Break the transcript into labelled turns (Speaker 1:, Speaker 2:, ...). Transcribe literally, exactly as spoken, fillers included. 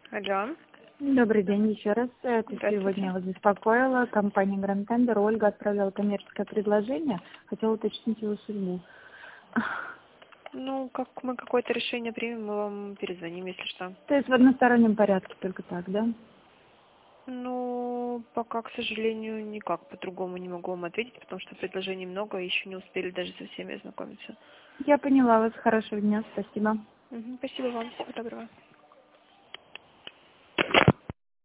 Speaker 1: Алло.
Speaker 2: Добрый день еще раз. Это сегодня
Speaker 1: Здравствуйте.
Speaker 2: вас беспокоила. Компания Grand Tender. Ольга отправила коммерческое предложение. Хотела уточнить его судьбу.
Speaker 1: Ну, как мы какое-то решение примем, мы вам перезвоним, если что.
Speaker 2: То есть в одностороннем порядке только так, да?
Speaker 1: Ну, пока, к сожалению, никак по-другому не могу вам ответить, потому что предложений много, и еще не успели даже со всеми ознакомиться.
Speaker 2: Я поняла вас. Хорошего дня. Спасибо.
Speaker 1: Мгм, спасибо вам, всего доброго.